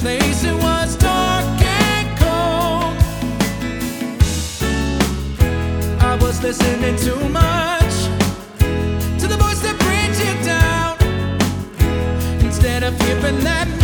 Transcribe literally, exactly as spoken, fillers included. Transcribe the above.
place, it was dark and cold. I was listening too much to the voice that brings you down, instead of hearing that